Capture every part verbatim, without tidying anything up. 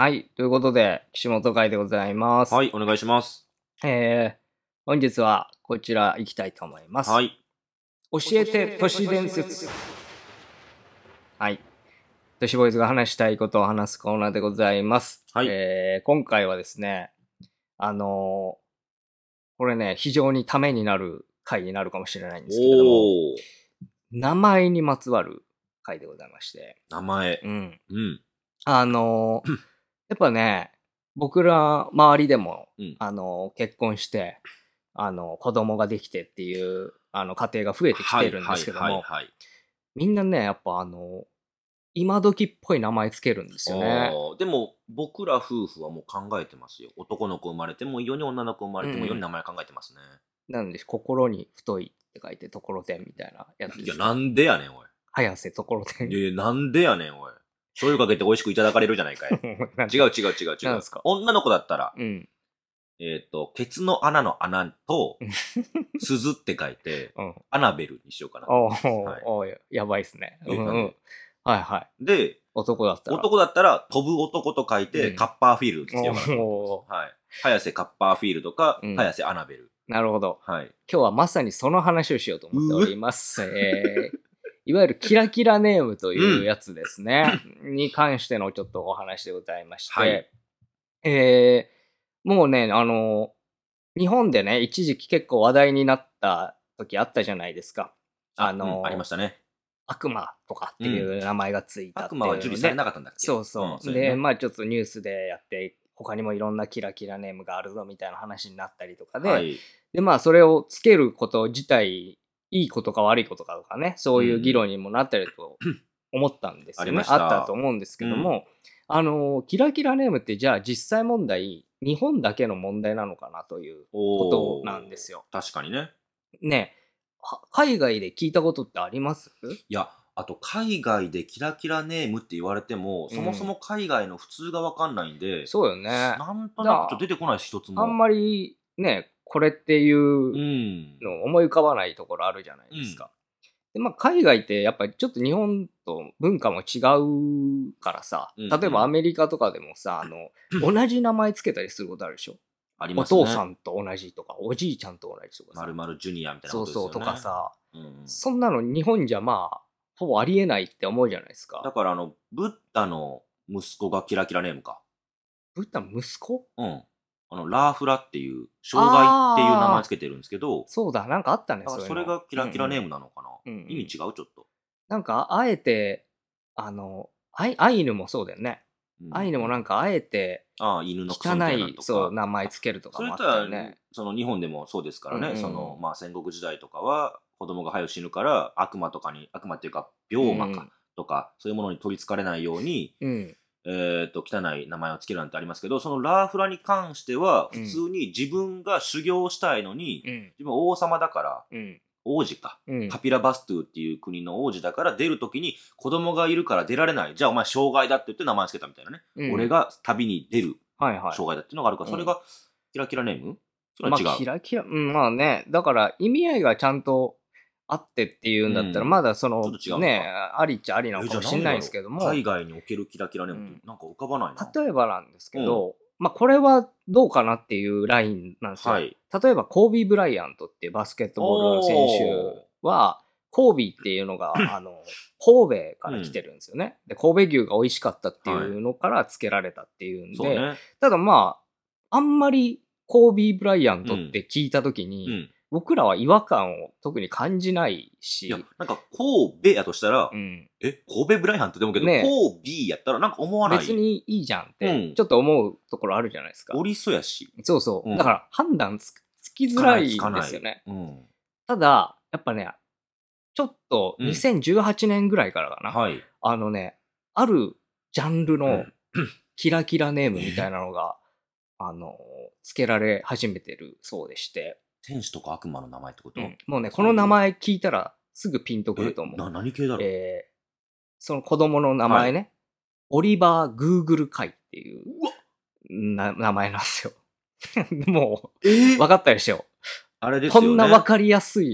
はい。ということで、岸本会でございます。 はい、お願いします。 えー、本日はこちら行きたいと思います。 はい。 教えて都市伝説。はい。都市ボーイズが話したいことを話すコーナーでございます。 はい。 えー、今回はですね、あのー、これね、非常にためになる回になるかもしれないんですけれども、 おー。 名前にまつわる回でございまして。 名前。 うん。 うん。 あのー、やっぱね、僕ら周りでも、 うん、 あのー、結婚して、あの、子供ができてっていう、あの、家庭が増えてきてるんですけども、 はいはいはいはい、 みんなね、やっぱあの、今時っぽい名前つけるんですよね。 あでも、僕ら夫婦はもう考えてますよ。男の子生まれてもいいように、女の子生まれてもいいように名前考えてますね。 なんで、心に太いって書いて、ところてんみたいなやつです。 いや、なんでやねん、おい。 早瀬ところてん。 いやいや、なんでやねん、おい。醤油かけて美味しくいただかれるじゃないかい。違う違う違う違う。 なんですか？ 女の子だったら、 うん。 えっ、ー、と、ケツの穴の穴と、鈴って書いて、うん、アナベルにしようかな。 おー、はい、おー、やばいっすね。うんうん。はいはい。で、男だったら男だったら、飛ぶ男と書いて、うん、カッパーフィールドって言うから。はい。早瀬カッパーフィールドか、うん、早瀬アナベル。 なるほど。 はい。 今日はまさにその話をしようと思っております。えー、いわゆるキラキラネームというやつですね。うん、に関してのちょっとお話でございまして。はい、えー、もうね、あの、日本でね、一時期結構話題になった時あったじゃないですか。 あ、あの、うん、ありましたね。 悪魔とかっていう名前がついたっていう、ね、 悪魔は受理されなかったんだっけ？ そうそう。うん、そうで、ね、まあちょっとニュースでやって、他にもいろんなキラキラネームがあるぞみたいな話になったりとかで、はい、で、まあそれをつけること自体、いいことか悪いことかとかね、そういう議論にもなったりと思ったんですよね。うん、あ, あったと思うんですけども、うん、あの、キラキラネームってじゃあ実際問題、日本だけの問題なのかなということなんですよ。 確かにね。 ね、海外で聞いたことってあります？ いや、あと海外でキラキラネームって言われても、うん、そもそも海外の普通がわかんないんで、 そうよね。 なんとなくちょっと出てこないし、一つも。 あんまりね、これっていうの思い浮かばないところあるじゃないですか。うん、でまあ、海外ってやっぱりちょっと日本と文化も違うからさ、例えばアメリカとかでもさ、あの、同じ名前つけたりすることあるでしょ？ありますね。お父さんと同じとか、おじいちゃんと同じとかさ。 まるまるジュニアみたいなことですよね。 そうそうとかさ、うん、そんなの日本じゃまあ、ほぼありえないって思うじゃないですか。 だからあの、ブッダの息子がキラキラネームか。 ブッダの息子？ うん。あの、ラーフラっていう、障害っていう名前つけてるんですけど。 そうだ、なんかあったね、 それそれがキラキラネームなのかな。うんうん、意味違うちょっと。 なんか、あえて、あの、アイヌもそうだよね。アイヌもなんかあえて、 ああ、犬のクソみたいなとか。 そう、名前つけるとかもあったよね。 その日本でもそうですからね、うんうん、その、まあ戦国時代とかは、子供が早く死ぬから、悪魔とかに、悪魔っていうか、病魔か、とか、そういうものに取り憑かれないように、うん、えっと、汚い名前をつけるなんてありますけど、そのラーフラに関しては、普通に自分が修行したいのに、うん、自分は王様だから、うん王子か、うん、カピラバストゥっていう国の王子だから出るときに子供がいるから出られない。じゃあお前障害だって言って名前つけたみたいなね。うん、俺が旅に出る障害だっていうのがあるから、はいはい、それがキラキラネーム？それは違う。 まあ、キラキラ、うん、まあね、だから意味合いがちゃんとあってっていうんだったら、うん、まだその、ね、ありっちゃありなのかもしれないですけども。 海外におけるキラキラネームってなんか浮かばないな。 例えばなんですけど、うんまあ、これはどうかなっていうラインなんですよ。はい、例えば、コービー・ブライアントっていうバスケットボールの選手は、コービーっていうのが、あの、神戸から来てるんですよね。で、神戸牛が美味しかったっていうのから付けられたっていうんで、はいね、ただまあ、あんまりコービー・ブライアントって聞いたときに、うんうん僕らは違和感を特に感じないし。 いや、なんか、神戸やとしたら、うん、え、神戸ブライアントでもけど、ね、神戸やったらなんか思わない。 別にいいじゃんって、ちょっと思うところあるじゃないですか。 おりそやし。 そうそう。うん、だから判断つ、つきづらいんですよね。うん、ただ、やっぱね、ちょっとにせんじゅうはちねんぐらいからかな。うんはい、あのね、あるジャンルのキラキラネームみたいなのが、あの、付けられ始めてるそうでして。 天使とか悪魔の名前ってこと、うん、 もうね、この名前聞いたらすぐピンとくると思う。 な、何系だろう、 えー、その子供の名前ね、はい、オリバー・グーグル会っていうな名前なんですよ。もう、えー、分かったでしょ。あれですよね。こんな分かりやすい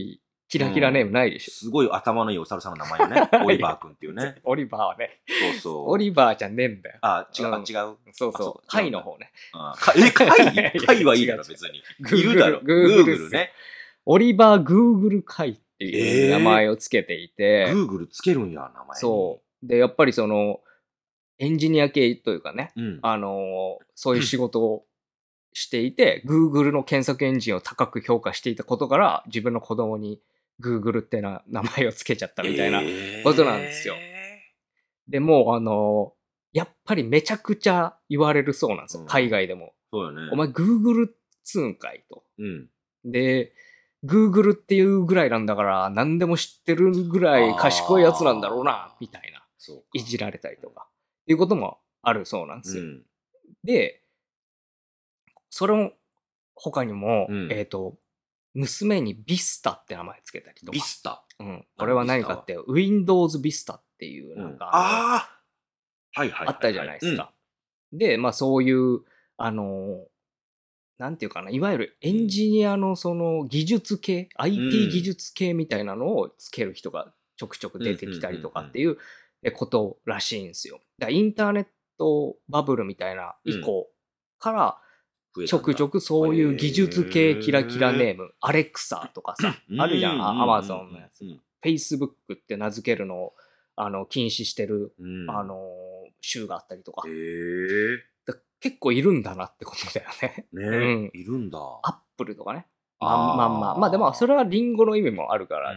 キラキラネームないでしょ。 すごい頭のいいお猿さんの名前よね。オリバー君っていうね。 オリバーはね。 そうそう。 オリバーじゃねえんだよ。 あ、違う、 うん違う。 そうそう。貝の方ね。 え、貝貝はいいだろ、別に。いるだろ。グーグルね。 オリバー・グーグル貝っていう名前をつけていて。 グーグルつけるんや、名前。 そう。で、やっぱりその、エンジニア系というかね、 うん、 あの、そういう仕事をしていて、Google の検索エンジンを高く評価していたことから、自分の子供に Google ってな名前をつけちゃったみたいなことなんですよ。えー、でも、あの、やっぱりめちゃくちゃ言われるそうなんですよ、うん、海外でも。 そうよね。 お前 Google つうんかいと。 うん、 で、Google っていうぐらいなんだから何でも知ってるぐらい賢いやつなんだろうな、みたいな。いじられたりとか。っていうこともあるそうなんですよ。うん、で、それも他にも、うん、えっと、娘にビスタって名前つけたりとか。 ビスタうん。これは何かって、Windows Vista っていうなんか、うん、 ああはいはい。 あったじゃないですか。うん、で、まあそういう、あの、なんていうかな、いわゆるエンジニアのその技術系、うん、アイティー 技術系みたいなのをつける人がちょくちょく出てきたりとかっていうことらしいんですよ。だからインターネットバブルみたいな以降から、ちょくちょくそういう技術系キラキラネーム、アレクサとかさ、あるじゃん、アマゾンのやつ。Facebook って名付けるのをあの禁止してる、うん、あの州があったりとか。だ結構いるんだなってことだよね。 ね、うん、いるんだ。 アップルとかね。まんまんま。まあでもそれはリンゴの意味もあるから、うん、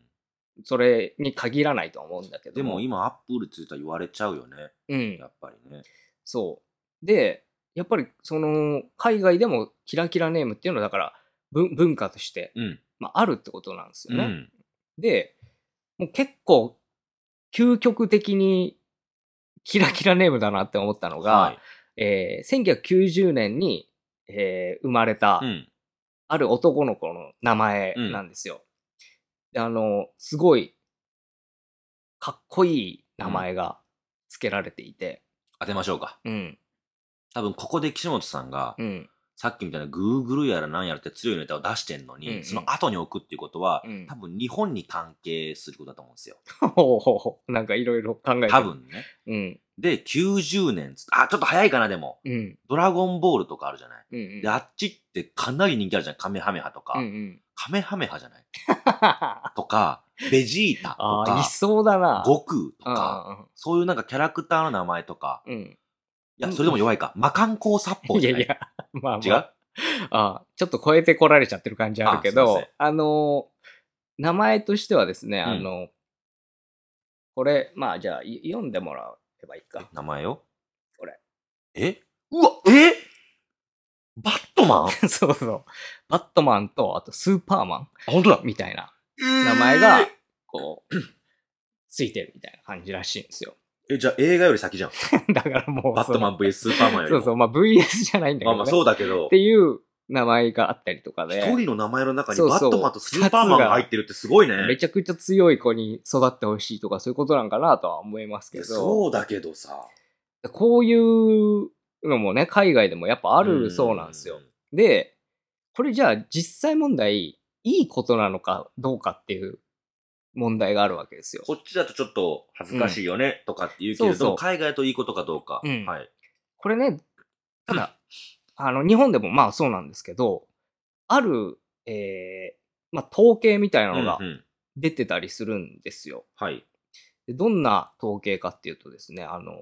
それに限らないと思うんだけども。 でも今アップルって言ったら言われちゃうよね。うん。やっぱりね。 そう。で、やっぱりその海外でもキラキラネームっていうのはだから文化として、うん、まあ、あるってことなんですよね。うん、で、もう結構究極的にキラキラネームだなって思ったのが、はい、えー、せんきゅうひゃくきゅうじゅうねんに、えー、生まれたある男の子の名前なんですよ。うん、であのすごいかっこいい名前が付けられていて、 当てましょうか。 うん。 多分ここで岸本さんが、うん、さっきみたいな Google やら何やらって強いネタを出してんのに、うんうん、その後に置くっていうことは、うん、多分日本に関係することだと思うんですよ。 ほうほうほう。なんかいろいろ考えてる。 多分ね。うん。で、きゅうじゅうねんつって、あ、ちょっと早いかなでも。うん、ドラゴンボールとかあるじゃない。うんうん、で、あっちってかなり人気あるじゃん。カメハメハとか。うんうん、カメハメハじゃないとか、ベジータとか。 いそうだな。 悟空とか、そういうなんかキャラクターの名前とか。うんいや、それでも弱いか。魔漢光殺法じゃない。 いやいや、まあ、まあ、 違うああちょっと超えてこられちゃってる感じあるけど、あ, あの、名前としてはですね、うん、あの、これ、まあじゃあ読んでもらえばいいか。 名前をこれ。 えうわ、えバットマンそうそう。バットマンと、あとスーパーマン。 あ、本当だ。 みたいな名前が、こう、ついてるみたいな感じらしいんですよ。 え、じゃあ映画より先じゃん。 だからもう。 バットマン ブイエス スーパーマンよりも。 そうそう、まあ ブイエス じゃないんだけど、ね。 まあまあそうだけど。 っていう名前があったりとかで。 一人の名前の中にバットマンとスーパーマンが入ってるってすごいね。 めちゃくちゃ強い子に育ってほしいとかそういうことなんかなとは思いますけど。 そうだけどさ。 こういうのもね、海外でもやっぱあるそうなんですよ。で、これじゃあ実際問題、いいことなのかどうかっていう問題があるわけですよ。 こっちだとちょっと恥ずかしいよね、うん、とかって言うけれども、そうそう海外だといいことかどうか。うん、はい。 これね、ただ、あの、日本でもまあそうなんですけど、ある、えー、まあ統計みたいなのが出てたりするんですよ。 うんうん、はい。 で。どんな統計かっていうとですね、あの、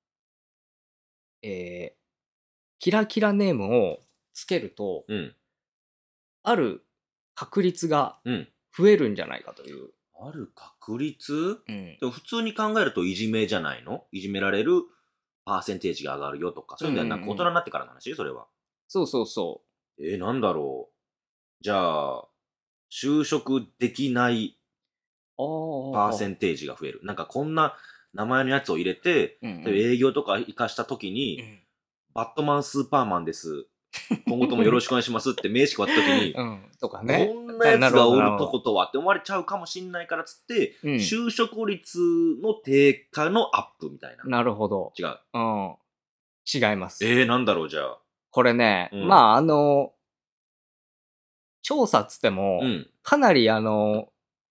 えー、キラキラネームをつけると、うん、ある確率が増えるんじゃないかという。 うん、ある確率、うん、でも普通に考えるといじめじゃないの？いじめられるパーセンテージが上がるよとか。そういうのはなんか大人になってからの話？それは。 そうそうそう。 えー、なんだろう。じゃあ、就職できないパーセンテージが増える。なんかこんな名前のやつを入れて、うんうん、営業とか活かしたときに、うん、バットマンスーパーマンです。今後ともよろしくお願いしますって名刺配ったときに、 うん、とかね、 こんなやつがおるとことはって思われちゃうかもしんないからつって、うん、就職率の低下のアップみたいな。 なるほど。 違う。 うん。違います。 えー、なんだろう、じゃあ。 これね、うん、まあ、あの、調査っつっても、うん、かなりあの、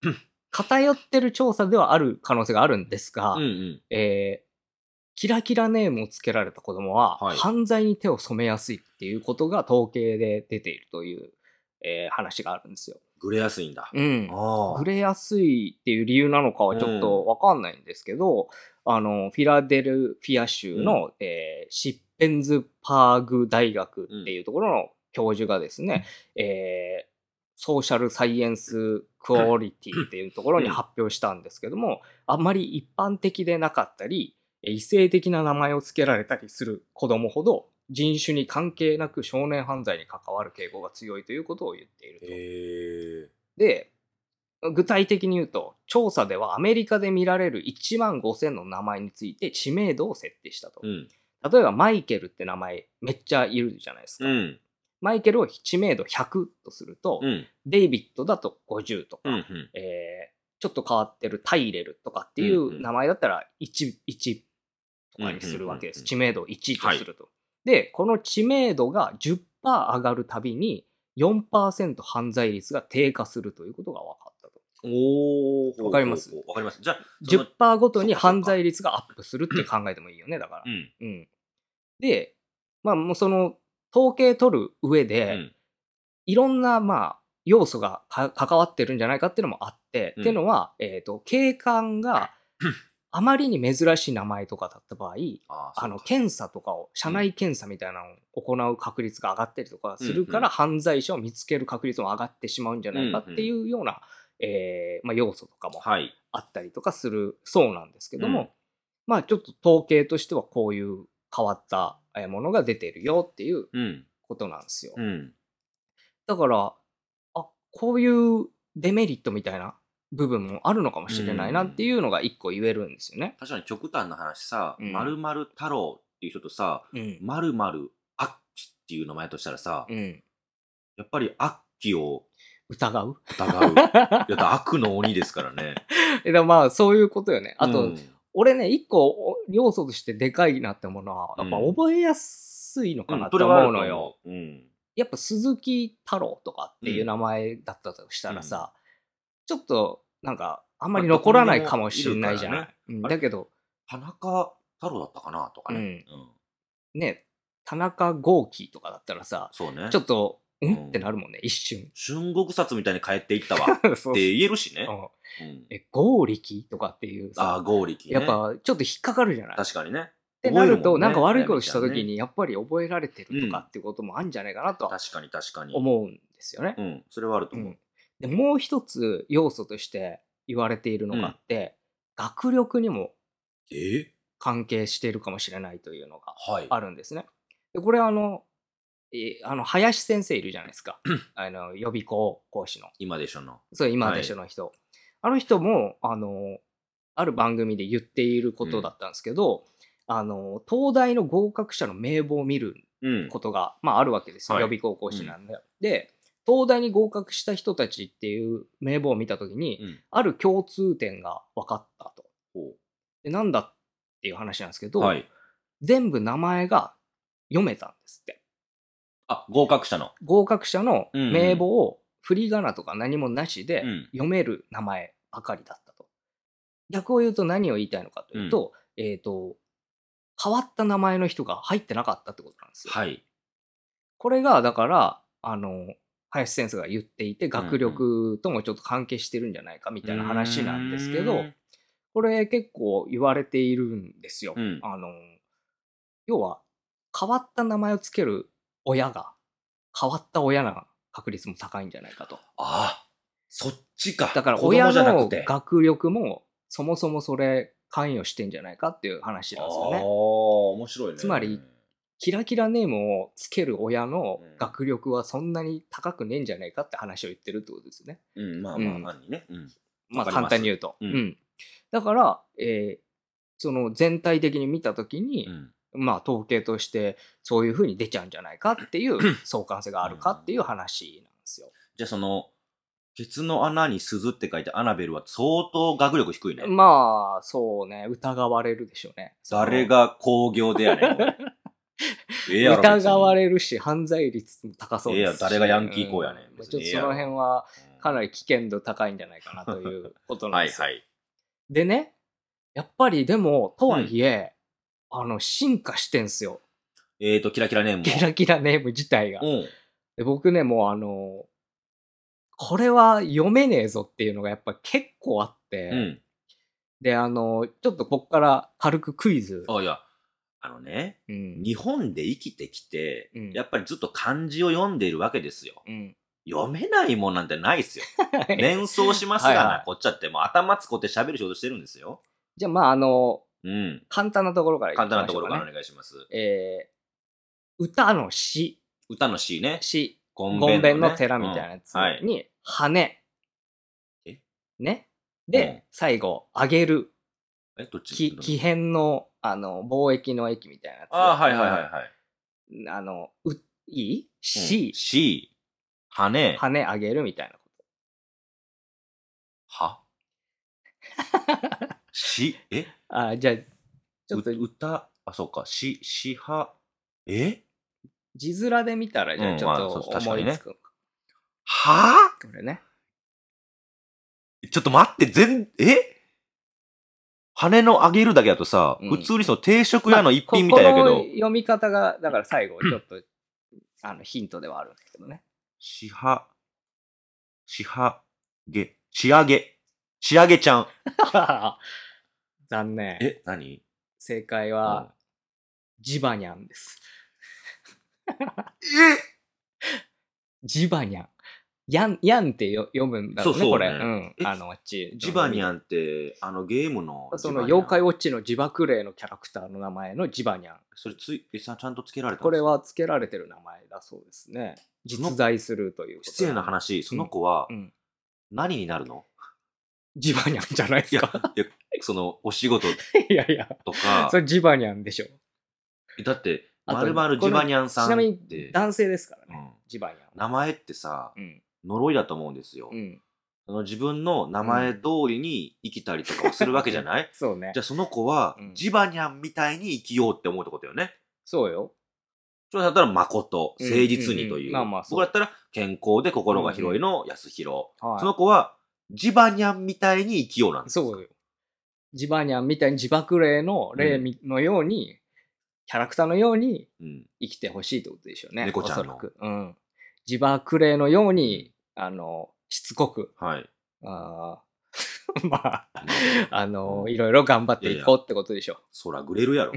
偏ってる調査ではある可能性があるんですが、 うんうん、 えー、キラキラネームをつけられた子供は、はい、犯罪に手を染めやすいっていうことが統計で出ているという、えー、話があるんですよ。 グレやすいんだ。 うん。グレやすいっていう理由なのかはちょっとわかんないんですけど、うん、あの、フィラデルフィア州の、うん、えー、シッペンズパーグ大学っていうところの教授がですね、うん、えー、ソーシャルサイエンスクオリティっていうところに発表したんですけども、あんまり一般的でなかったり、異性的な名前を付けられたりする子供ほど、人種に関係なく少年犯罪に関わる傾向が強いということを言っていると。 へー。 で、具体的に言うと、調査ではアメリカで見られるいちまんごせんの名前について知名度を設定したと。うん、例えばマイケルって名前めっちゃいるじゃないですか。うん、マイケルを知名度ひゃくとすると、うん、デイビッドだとごじゅうとか、うんうん、えー、ちょっと変わってるタイレルとかっていう名前だったら いち, いちとかにするわけです。知名度をいちとすると。はい、で、この知名度が じゅっパーセント 上がるたびに よんパーセント 犯罪率が低下するということが分かったと。 おー。 わかります？ わかります。じゃあ、 じゅっパーセント ごとに犯罪率がアップするって考えてもいいよね、だから。うん。うん、で、まあもうその統計取る上で、うん、いろんなまあ要素が関わってるんじゃないかっていうのもあって、うん、っていうのは、えっと、警官があまりに珍しい名前とかだった場合、ああの検査とかを、社内検査みたいなのを行う確率が上がったりとかするから、うんうん、犯罪者を見つける確率も上がってしまうんじゃないかっていうような、うんうんえーまあ、要素とかもあったりとかするそうなんですけども、はい、まあちょっと統計としてはこういう変わったものが出てるよっていうことなんですよ。うんうん、だから、あ、こういうデメリットみたいな部分もあるのかもしれないなっていうのが一個言えるんですよね。 確かに極端な話さ、まるまる太郎っていう人とさ、まるまるアッキっていう名前としたらさ、うん、やっぱりアッキを疑う疑う。いや、悪の鬼ですからね。 えだまあ、そういうことよね。あと、うん、俺ね、一個要素としてでかいなって思うのは、やっぱ覚えやすいのかなって思うのよ。うんうん、やっぱ鈴木太郎とかっていう名前だったとしたらさ、うん、ちょっと、なんか、あんまり残らないかもしれないじゃない。ねうん、だけど、 田中太郎だったかなとかね。 うんうん、ね、田中豪輝とかだったらさ、そうね、ちょっと、ん、うん、ってなるもんね、一瞬。 春国殺みたいに帰っていったわって言えるしね。 うん、え、豪力とかっていうさ、あ、豪力、ね、 やっぱちょっと引っかかるじゃない。 確かにね。 ってなると、ね、なんか悪いことした時にやっぱり覚えられてるとかっていうこともあるんじゃないかなとは、 確かに確かに思うんですよね。 うん、それはあると思う。うん、 でもう一つ要素として言われているのがあって、うん、学力にも関係しているかもしれないというのがあるんですね。はい、でこれはあの、えー、あの林先生いるじゃないですか。あの予備校講師の。 今でしょの。 そう、今でしょの人。はい、あの人も、あの、ある番組で言っていることだったんですけど、うん、あの、東大の合格者の名簿を見ることが、うん、まああるわけですよ。はい、予備校講師なんで。うん、で、東大に合格した人たちっていう名簿を見たときに、うん、ある共通点が分かったと。で、なんだっていう話なんですけど、はい、全部名前が読めたんですって。 あ、合格者の。 合格者の名簿を振り仮名とか何もなしで読める名前ばかりだったと。逆を言うと何を言いたいのかというと、うん、えっと、変わった名前の人が入ってなかったってことなんですよ。はい。これが、だから、あの、林先生が言っていて、学力ともちょっと関係してるんじゃないかみたいな話なんですけど、これ結構言われているんですよ。うん、あの、要は、変わった名前をつける親が、変わった親な確率も高いんじゃないかと。 ああ、そっちか。 だから親の学力も、そもそもそれ関与してんじゃないかっていう話なんですよね。ああ、 面白いね。 つまり、キラキラネームをつける親の学力はそんなに高くねえんじゃないかって話を言ってるってことですよね。 うん、まあまあ、単にね。うん。 まあ簡単に言うと。うん。うん、だから、えー、その全体的に見たときに、うんまあ統計としてそういう風に出ちゃうんじゃないかっていう相関性があるかっていう話なんですよ。 じゃあそのケツの穴に鈴って書いてアナベルは相当学力低いね。 まあそうね、疑われるでしょうね。 誰が工業でやねん。 ええやろ疑われるし犯罪率も高そうですし。 ええや誰がヤンキー校やねん。 うん、ちょっとその辺はかなり危険度高いんじゃないかなということなんですよ。 はいはい。 でね、やっぱりでも、とはいえ、うん、あの、進化してんすよ。 えーと、キラキラネームも。 キラキラネーム自体が。 うん、 で僕ね、もうあの、これは読めねえぞっていうのがやっぱ結構あって、うん、で、あの、ちょっとこっから軽くクイズ。 あ、いや、あのね、うん、日本で生きてきて、うん、やっぱりずっと漢字を読んでいるわけですよ。うん、読めないもんなんてないですよ。連想しますがな、はいはい、こっちゃってもう頭使って喋る仕事してるんですよ。 じゃあまああの、うん、簡単なところからいきましょうか、ね。 簡単なところからお願いします。 えー、歌の詩。 歌の詩ね。 詩。ゴンベンの寺みたいなやつに、うんはい、羽。えね。で、うん、最後、あげる。 え、どっち木偏の、あの、貿易の駅みたいなやつ。 ああ、はいはいはいはい。 あの、う、いい ?C、 うん。C。羽。 羽あげるみたいなこと。 はし、えあ、じゃあ、ちょっと。 歌、あ、そうか。し、しは、え字面で見たら、じゃあちょっと思いつく。うんまあね、 はぁこれね。 ちょっと待って、全、え羽のあげるだけだとさ、うん、普通にその定食屋の一品みたいだけど。まあ、ここの読み方が、だから最後、ちょっと、あの、ヒントではあるんですけどね。 しは、しはげ、仕上げ。仕上げちゃん。 残念。 え、何正解は、うん、ジバニャンです。 えジバニャン。ヤン、ヤンってよ読むんだろうね、 そうそうねこれ。うん。あの、あっち。 ジバニャンって、あのゲームの。 その妖怪ウォッチのジバクレイのキャラクターの名前のジバニャン。 それつい、え、さ、ちゃんと付けられたんですか？ これは付けられてる名前だそうですね。実在するということ。 失礼な話、その子は、何になるの？ ジバニャンじゃないですか。 いや、その、お仕事いやいや。 とか。 それジバニャンでしょ。 だって、まるまるジバニャンさんって。 ちなみに男性ですからね。うん、ジバニャン。 名前ってさ、うん呪いだと思うんですよ。うん、その自分の名前通りに生きたりとかをするわけじゃない、うん、 そうね。 じゃあその子は、うん、ジバニャンみたいに生きようって思うってことよね。 そうよ。 それだったら誠、誠実にという。僕だったら健康で心が広いの安弘。うんうん、その子は、ジバニャンみたいに生きようなんですか？ そうよ。ジバニャンみたいに自爆霊の霊のように、うん、キャラクターのように生きてほしいってことでしょうね。 猫ちゃんの。 おそらく。うん。自爆霊のように、あの、しつこく、 はい。 あまあ、あの、うん、いろいろ頑張っていこうってことでしょ。 そらぐれるやろ。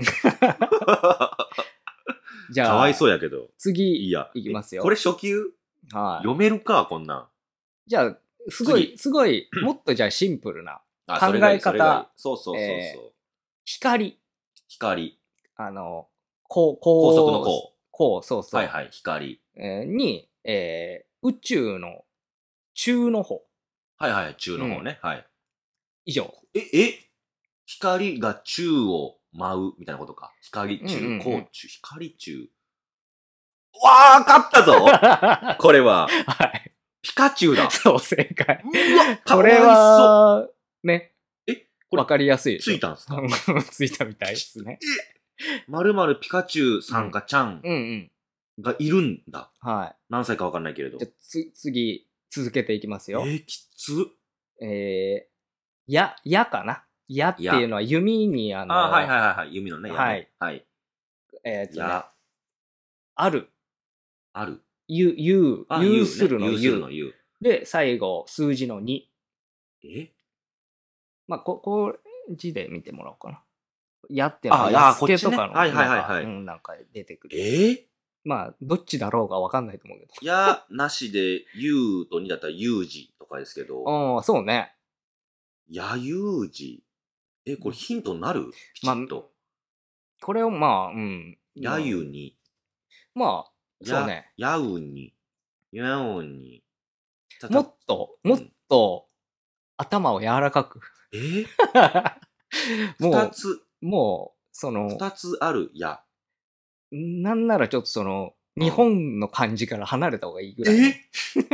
じゃあ、 かわいそうやけど。 次、 いや、 いきますよ。 これ初級はい。読めるか、こんなん。 じゃあ、すごい、すごい、もっとじゃあシンプルな考え方。 そうそうそうそう、 えー。光。 光。 あの、こう、こう。 高速のこう。 こう、そうそう。 はいはい、光。 えー、に、えー、宇宙の中の方。 はいはい、中の方ね。うん、はい。 以上。 え、え光が宙を舞うみたいなことか。光中、うんうんうん、こう中、光中。わー、勝ったぞこれは。 はい。 ピカチュウだ。 そう、正解。 うわ、かわいそう。これは、ね。 えこれわかりやすいでしょ。 ついたんすか？ ついたみたいですね。 えまるまるピカチュウさんかちゃんがいるんだ。 うんうん、はい。 何歳かわかんないけれど。 じゃつ、次、続けていきますよ。 えー、きつ。 えー、や、やかな。やっていうのは弓にあの、 あ、はいはいはい、弓のね。 はい。 はい。 えー、っとね。ある。 ある。 ゆ、ゆう、ゆうするのゆう。のゆ。 で、最後、数字のに。 えまあ、こ、こう、字で見てもらおうかな。やっていうのは、やすけとかの、 はいはいはいはい。 うん、なんか出てくる。 えー、 まあ、どっちだろうがわかんないと思うけど。 やなしで、ゆうとにだったらゆうじとかですけど。 ああ、そうね。 やゆうじ。え、これヒントになる？きちっと。まあ、 これをまあ、うん。 やゆに。 まあ、そうね。 やうに。やうに。 もっと、もっと、頭を柔らかく。 えもう、 二つ。 もう、その、 二つあるや。 なんならちょっとその、日本の漢字から離れた方がいいぐらい。 え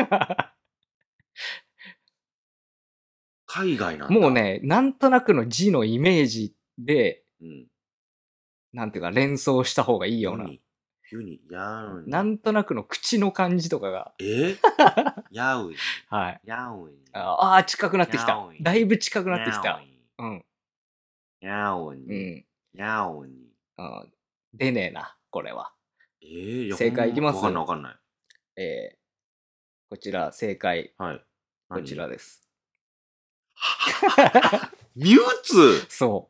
海外なんだ。 もうね、なんとなくの字のイメージで、うん、なんていうか連想した方がいいような。 ユニ、ヤウニ。 なんとなくの口の感じとかが。 えヤウニ。 はい。 ヤウニ。 ああ、近くなってきた。だいぶ近くなってきた。うん。 ヤウニ。うん。ヤウニ。 あ出ねえな、これは。 えー、 正解いきます。 わかんないわかんない。 えー、こちら、正解。 はい。 こちらです。 ミュウツーそう。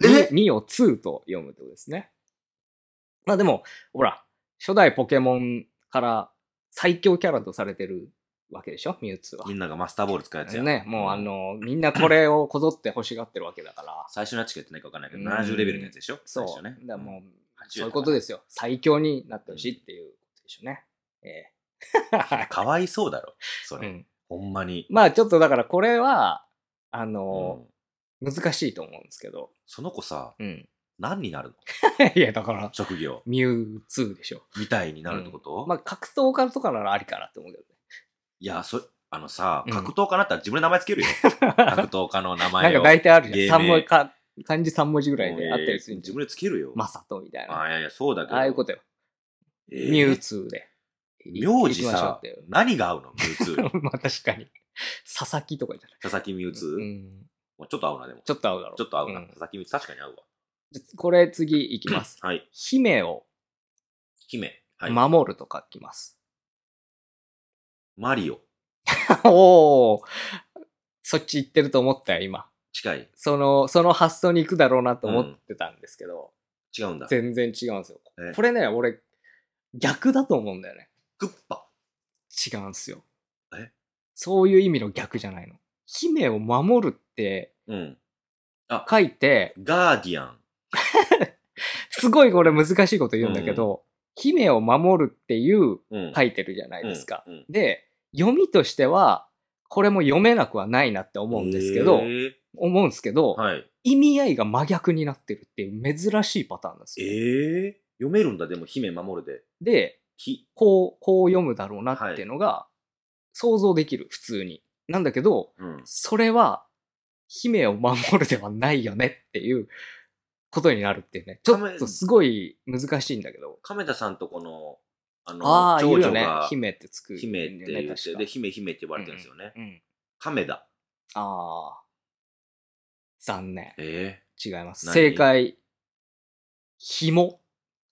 ね、えミをツーと読むってことですね。まあでも、ほら、初代ポケモンから最強キャラとされてるわけでしょ、ミュウツーは。 みんながマスターボール使うやつや。 ね、もうあの、みんなこれをこぞって欲しがってるわけだから。 最初のやつやってないか分かんないけど、ななじゅうレベルのやつでしょ。 そう。 最初ね。 だもう、そういうことですよ。最強になってほしいっていうことでしょうね。ええ。 かわいそうだろ、それ。うん、ほんまに。 まあちょっとだからこれは、あの、うん、難しいと思うんですけど。 その子さ、うん、何になるのいや、だから、 職業。 ミュウツーでしょ。 みたいになるってこと、 うん、まあ格闘家とかならありかなって思うけどね。 いや、そ、あのさ、格闘家なったら自分の名前つけるよ。格闘家の名前を。 なんか大体あるじゃん。三文字か、漢字さん文字ぐらいであったりするん自分でつけるよ。 マサトみたいな。 あ、いやいや、そうだけど。 ああいうことよ。えー、ミュウツーで。 名字さ、何が合うのミュウツー。 まあ確かに。佐々木とかじゃない。 佐々木ミュウツー、うん、ちょっと合うな、でも。 ちょっと合うだろう。 ちょっと合うな。うん、佐々木ミュウツー確かに合うわ。 これ次いきます。 はい。 姫を。 姫。はい。 守ると書きます。 マリオ。 おお、そっち行ってると思ったよ、今。 近い。 その、その発想に行くだろうなと思ってたんですけど。 うん、違うんだ。 全然違うんですよ。これね、俺、逆だと思うんだよね。 クッパ。 違うんですよ。 えそういう意味の逆じゃないの。姫を守るって、うん、あ書いて、 ガーディアン。 すごいこれ難しいこと言うんだけど、うん、姫を守るっていう書いてるじゃないですか。うんうんうん、で、読みとしては、これも読めなくはないなって思うんですけど、えー、思うんですけど、はい、意味合いが真逆になってるっていう珍しいパターンなんですよ。 えー、読めるんだ、でも姫守るで。 で、こう、こう読むだろうなっていうのが想像できる、普通に。なんだけど、うん、それは姫を守るではないよねっていうことになるっていうね。ちょっとすごい難しいんだけど。 亀田さんとこの、あの、 ああ、長女がね、姫ってつく、ね。 姫って言って、で、姫姫って呼ばれてるんですよね。うんうん、亀田。 ああ。残念。 えー、違います。正解。紐。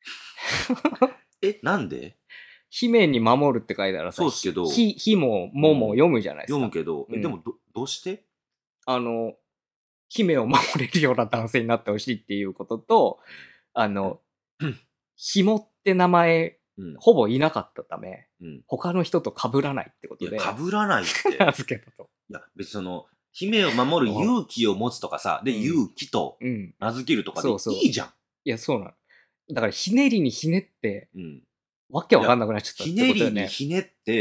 え、なんで姫に守るって書いたらさ、 そうっすけど、 ひ、ひも、もも読むじゃないですか。 読むけど、え、でもど、どうしてあの、姫を守れるような男性になってほしいっていうことと、あの、紐って名前、うん、ほぼいなかったため、うん、他の人と被らないってことで。 いや、被らないって。 名付けたと。 いや、別にその、姫を守る勇気を持つとかさ、で、うん、勇気と名付けるとかでいいじゃん。 いや、そうなの。だから、ひねりにひねって、うん、わけわかんなくなっちゃったってことだよね。 ひねりにひねって、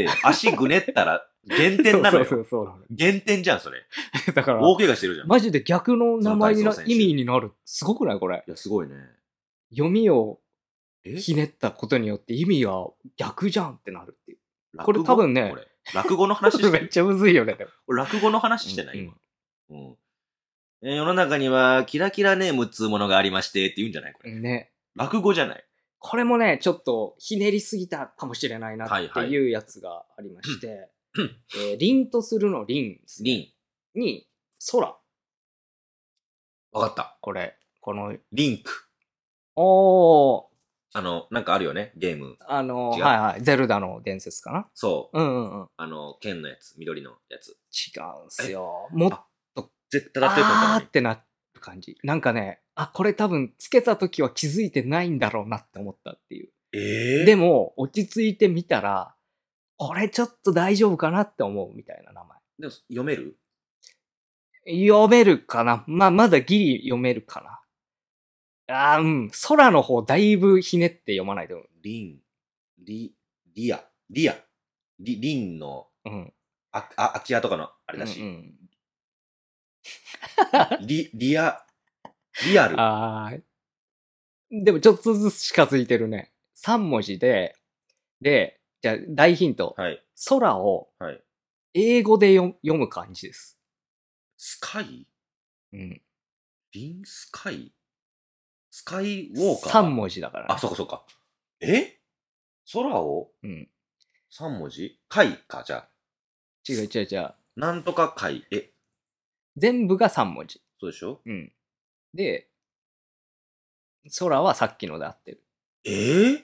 足ぐねったら減点なのよ。そうそうそうそう。減点じゃん、それ。だから、大怪我してるじゃん。 マジで逆の名前にな、意味になる。すごくないこれ。 いや、すごいね。 読みをひねったことによって意味は逆じゃんってなるっていう。これ多分ね、 落語の話してる。 めっちゃむずいよね。 落語の話してない、今。うんうんえー、世の中にはキラキラネームっつうものがありましてって言うんじゃないこれ。ね。落語じゃない。 これもね、ちょっとひねりすぎたかもしれないなっていうやつがありまして、はいはいえー、凛とするの凛ですね。凛。に、空。 わかった。 これ、この。 リンク。 おー。 あの、なんかあるよね、ゲーム。 あの、はいはい。ゼルダの伝説かな。 そう。 うんうんうん。 あの、剣のやつ、緑のやつ。 違うんすよ。もっと、 絶対だってよかったあーってなる感じ。なんかね、あ、これ多分つけた時は気づいてないんだろうなって思ったっていう。 えー、 でも、落ち着いてみたら、これちょっと大丈夫かなって思うみたいな名前。 でも読める読めるかなまあ、まだギリ読めるかな。ああ、うん。空の方だいぶひねって読まないと。 リン、リ、リア、リア、リ、リンの、うん。あ、あ、空き家とかのあれだし。うんうん、リ、リア、リアル。 ああ。でもちょっとずつ近づいてるね。さん文字で、で、じゃあ大ヒント。はい。空を、英語で読む感じです。 スカイうん。 リンスカイスカイウォーカー ? さん 文字だから、ね。 あ、そうかそうか。え空をうん。 さん文字海か、じゃあ。 違う違う違う。 なんとか海。え、 全部がさん文字。 そうでしょ？ うん。で、空はさっきので合ってる。 えー、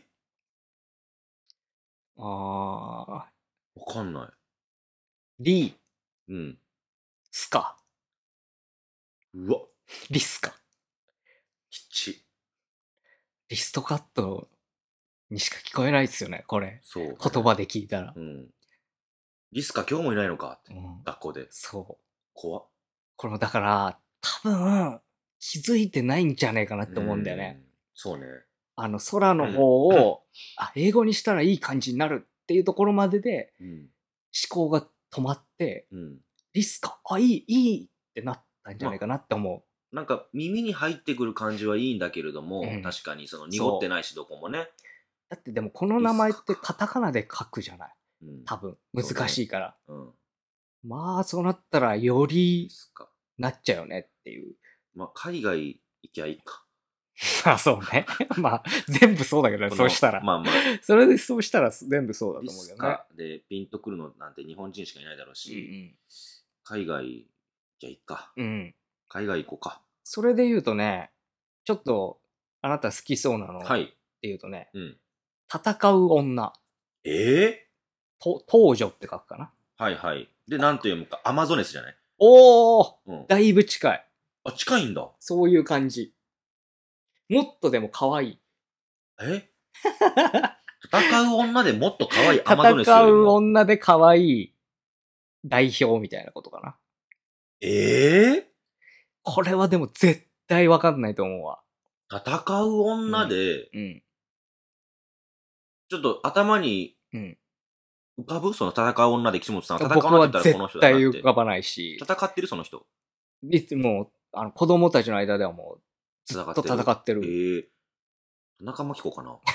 あー、 わかんない。 リ、 うん。 スカ。 うわ、 リスカ。 きち。 リストカットにしか聞こえないっすよね、これ。 そう、ね。 言葉で聞いたら。 うん。リスカ今日もいないのかって、 うん、 学校で。 そう。 怖っ。 これだから、多分、気づいてないんじゃねえかなって思うんだよね。 そうね。 あの、空の方を、あ、英語にしたらいい感じになるっていうところまでで、うん、思考が止まって、うん、リスカ、あ、いい、いいってなったんじゃないかなって思う。 ま、なんか耳に入ってくる感じはいいんだけれども、うん、確かにその濁ってないしどこもね。 だってでもこの名前ってカタカナで書くじゃない。うん、多分、難しいから。うね、うん、まあ、そうなったらよりなっちゃうよねっていう。 まあ、海外行きゃいいか。 まあそうね。まあ、全部そうだけどね、そうしたら。まあまあ。それでそうしたら全部そうだと思うけどね。 で、ピンとくるのなんて日本人しかいないだろうし、うんうん、海外じゃいいか。うん。海外行こうか。 それで言うとね、ちょっと、あなた好きそうなのって言うとね、はい、うん、戦う女。 ええー、と、東女って書くかな。 はいはい。で、なんて読むか、アマゾネスじゃない？ おー、うん、だいぶ近い。 あ、近いんだ。 そういう感じ。もっとでも可愛い。 え戦う女でもっと可愛いアマゾネスよりも。 戦う女で可愛い代表みたいなことかな。 ええー、 これはでも絶対わかんないと思うわ。 戦う女で、うんうん、ちょっと頭に浮かぶその戦う女で岸本さんは戦う女って言ったらこの人だなって。 僕は絶対浮かばないし。 戦ってるその人。 いつもあの子供たちの間ではもうずっと戦ってる。えー、田中真紀子かな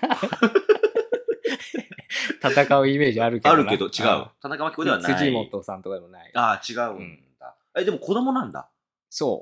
戦うイメージあるけど。 あるけど違う。田中真紀子ではない。 辻本さんとかでもない。 ああ、違うんだ。うん、え、でも子供なんだ。 そう。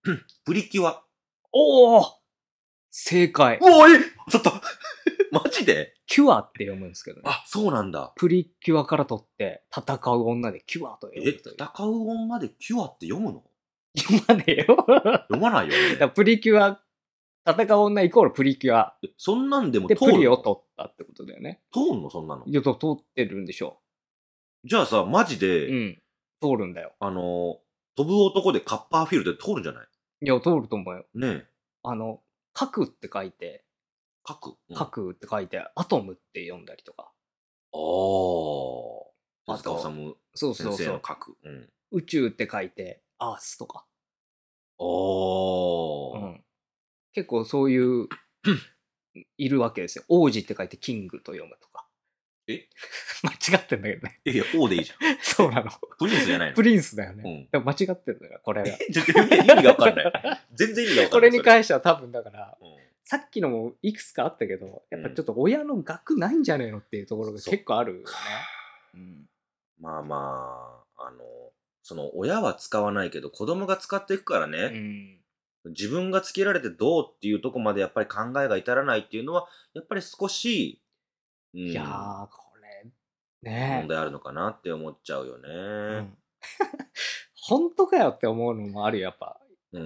プリキュア。 おお正解。 おおえちょっとマジでキュアって読むんですけどね。 あ、そうなんだ。 プリキュアから取って、戦う女でキュアと読む。 え、戦う女でキュアって読むの？ 読まねえよ。 読まないよね。 だプリキュア、戦う女イコールプリキュア。 そんなんでも通るの？ で、プリを取ったってことだよね。 通んのそんなの？ いや、通ってるんでしょう。じゃあさ、マジで、うん、 通るんだよ。 あの、飛ぶ男でカッパーフィールドで通るんじゃない？ いや、通ると思うよ。 ねえ。 あの、核って書いて、 核、 うん、核って書いて、アトムって読んだりとか。 ああ。手塚治虫先生の核。うん、 宇宙って書いて、アースとか。 ああ、 うん。結構そういう、いるわけですよ。王子って書いてキングと読むとか。 え間違ってんだけどね。 いや、王でいいじゃん。 そうなの。 プリンスじゃないの？ プリンスだよね。うん、でも間違ってんだよ、これが。 意味がわかんない。全然意味がわかんない。 これに関しては多分だから、うん、さっきのもいくつかあったけど、やっぱちょっと親の学ないんじゃねえのっていうところが結構あるよね。うん、 まあまあ、あの、その親は使わないけど子供が使っていくからね。うん、自分がつけられてどうっていうとこまでやっぱり考えが至らないっていうのは、やっぱり少し、 うん、いやー、これ、ね問題あるのかなって思っちゃうよね。うん、 本当かよって思うのもあるよ、やっぱ。うん。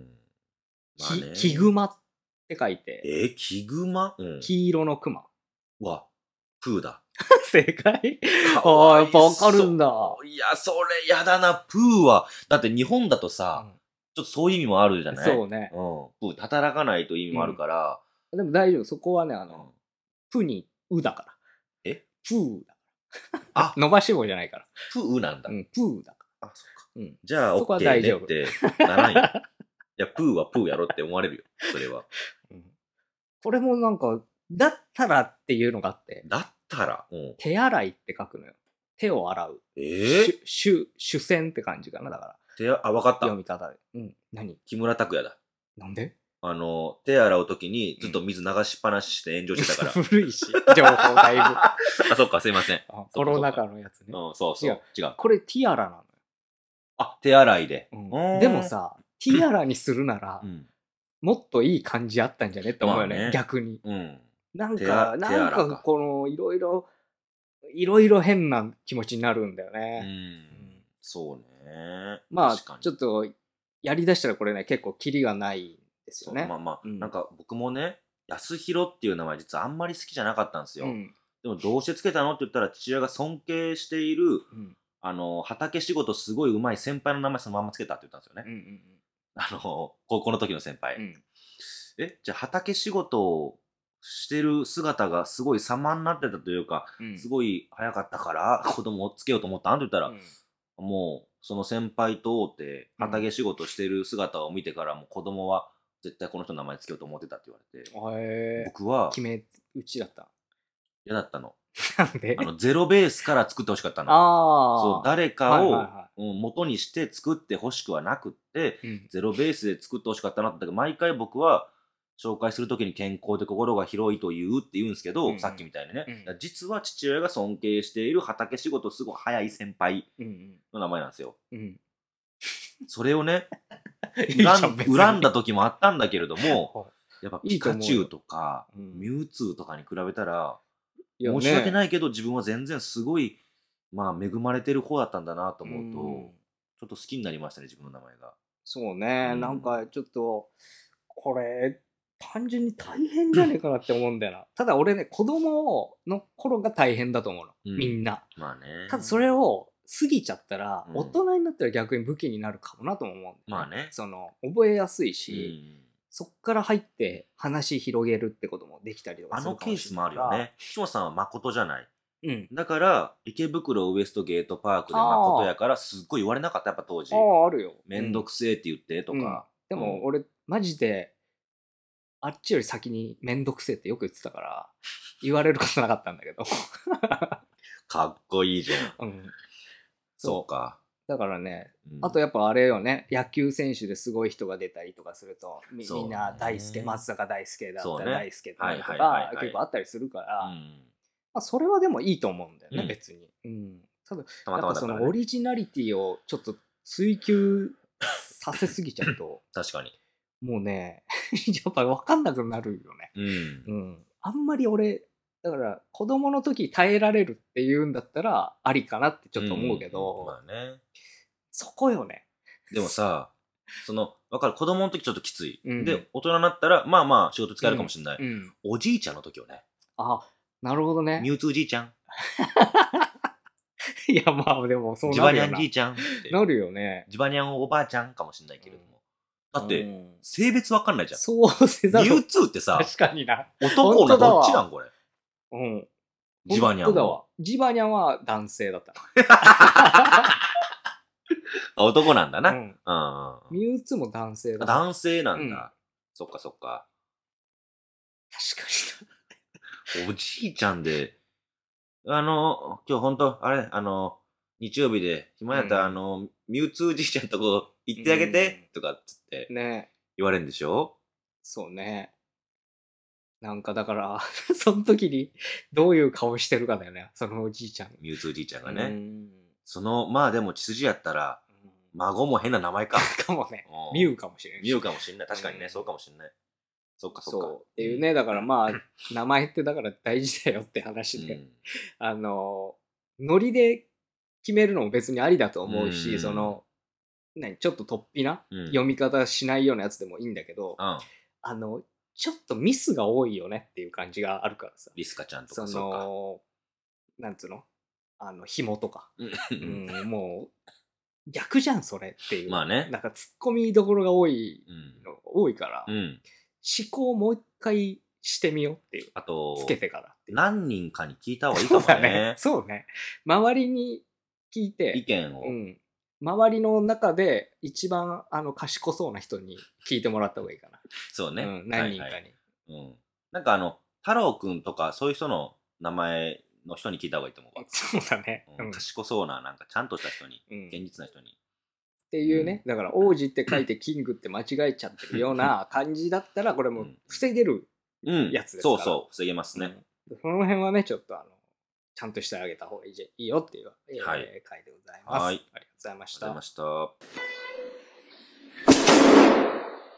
まあね、き、キグマって書いて。 えー、キグマ、 うん、黄色のクマ。 わ、プーだ。 正解ああ、やっぱわかるんだ。 いや、それやだな、プーは。だって日本だとさ、うん、ちょっとそういう意味もあるじゃない？ そうね。 うん。プー、働かないという意味もあるから。 うん、でも大丈夫。そこはね、あの、プに、うだから。 え？ プーだから。あ、伸ばし棒じゃないから。 プーなんだ。 うん、プーだから。 あ、そっか。うん。じゃあ、オッケーねってならんよ。いや、プーはプーやろって思われるよ。それは。 うん、これもなんか、だったらっていうのがあって。 だったら、うん、 手洗いって書くのよ。手を洗う。 えぇ、 ー、主、主戦って感じかな、だから。 手あ、わかった。 読み方で。うん。何？ 木村拓哉だ。 なんで？ あの、手洗うときにずっと水流しっぱなしして炎上してたから。 古いし、情報だいぶ。 あ、そっか、すいません。 コロナ禍のやつね。 うん、そうそう。違う。 これティアラなのよ。 あ、手洗いで。 うん、でもさ、ティアラにするなら、うん、もっといい感じあったんじゃねって思うよね、まあね、逆に。うん。 なんか、なんかこのいろいろ、いろいろ変な気持ちになるんだよね。 うん。そうね。 まあ、ちょっと、やりだしたらこれね、結構キリがないんですよね。 まあまあ、うん、なんか僕もね、安弘っていう名前実はあんまり好きじゃなかったんですよ。うん、でもどうしてつけたのって言ったら父親が尊敬している、うん、あの、畑仕事すごい上手い先輩の名前そのままつけたって言ったんですよね。うんうんうん、あの、高校の時の先輩。うん、え、じゃあ畑仕事をしてる姿がすごい様になってたというか、うん、すごい早かったから子供をつけようと思ったんって言ったら、うん、もうその先輩と会って畑仕事してる姿を見てからもう子供は絶対この人の名前つけようと思ってたって言われて、へ僕は決め打ちだった。 嫌だったの。なんであのゼロベースから作ってほしかったの。あそう誰かを、はいはいはい、元にして作ってほしくはなくって、うん、ゼロベースで作ってほしかったなってだけど毎回僕は紹介するときに健康で心が広いと言うって言うんですけど、うんうん、さっきみたいにね、うん、実は父親が尊敬している畑仕事すごい早い先輩の名前なんですよ。うんうん、それをね恨ん、恨んだ時もあったんだけれどもやっぱピカチュウとかいいとミュウツーとかに比べたら申し訳ないけど自分は全然すごいまあ恵まれてる方だったんだなと思うと、うん、ちょっと好きになりましたね自分の名前が。 そうね、うん、なんかちょっとこれ単純に大変じゃねえかなって思うんだよな。ただ俺ね、子供の頃が大変だと思うの。うん、みんな。まあね。ただそれを過ぎちゃったら、うん、大人になったら逆に武器になるかもなとも思うんだよね。まあね。その、覚えやすいし、うん、そっから入って話広げるってこともできたりとかするかもしれない。あのケースもあるよね。岸本さんは誠じゃない。うん、だから池袋ウエストゲートパークで誠やからすっごい言われなかったやっぱ当時。ああ、あるよ。めんどくせえって言ってとか。 うん、でも俺、マジで、あっちより先にめんどくせえってよく言ってたから、言われることなかったんだけど。 かっこいいじゃん。うん。 そうか。だからね、うん、あとやっぱあれよね、野球選手ですごい人が出たりとかすると、み, みんな大輔、松坂大輔だったら大輔とか結構あったりするから、うん、まあ、それはでもいいと思うんだよね、うん、別に。うん。ただ、やっぱそのオリジナリティをちょっと追求させすぎちゃうと、 確かに。 もうね、やっぱ分かんなくなるよね。うん。うん。あんまり俺、だから子供の時耐えられるっていうんだったらありかなってちょっと思うけど、うん、まあね。そこよね。 でもさ、その、分かる、子供の時ちょっときつい。うん、で、大人になったら、まあまあ仕事使えるかもしれない。うんうん、おじいちゃんの時よね。 あ、なるほどね。 ミュウツーじいちゃん。 いや、まあでもそうなるよな。 ジバニャンじいちゃん。 なるよね。 ジバニャンおばあちゃんかもしれないけれども。だって、性別わかんないじゃん。 そうせざる。 ミュウツーってさ、 確かにな。 男のどっちなんこれ。 うん。 ジバニャンは。 ジバニャンは男性だった。 男なんだな。うん。 ミュウツーも男性だった。 男性なんだ。そっかそっか。 確かに。おじいちゃんで、あの、今日ほんと、あれ、あの、日曜日で、暇やったら、あの、ミュウツーじいちゃんとこ行ってあげて、とかっつって、ね。言われるんでしょ？ そうね。なんかだから、その時にどういう顔してるかだよね、そのおじいちゃん。 ミュウツーじいちゃんがね。その、まあでも血筋やったら、孫も変な名前か。 かもね。ミュウかもしれない。 ミュウかもしれない。確かにね、そうかもしれない。そっかそっか。そうっていうね、だからまあ、名前ってだから大事だよって話で、うん、あの、ノリで決めるのも別にありだと思うし、うん、その、何、ちょっと突飛な、うん、読み方しないようなやつでもいいんだけど、うん、あの、ちょっとミスが多いよねっていう感じがあるからさ。 リスカちゃんとかその、なんつうのあの、紐とか。うん、もう、逆じゃん、それっていう。まあね。なんか、突っ込みどころが多いのが多いから、うん、思考をもう一回してみようっていう。あと、つけてから何人かに聞いた方がいいかもね。そうね。 そうね。周りに聞いて、 意見を。 うん。周りの中で一番あの賢そうな人に聞いてもらった方がいいかな。 そうね。うん、 何人かに、はいはい。 うん。なんかあの、太郎くんとかそういう人の名前の人に聞いた方がいいと思うわ。 そうだね。 うん、賢そうな、なんかちゃんとした人に、うん、現実な人に。 っていうね、うん、だから王子って書いてキングって間違えちゃってるような感じだったら、これも防げるやつですから。 うん、そうそう、防げますね。 うん、その辺はね、ちょっとあの、ちゃんとしてあげた方がいいよっていう、えーはい、回でございます。はい。ありがとうございました。 ありがとうございました。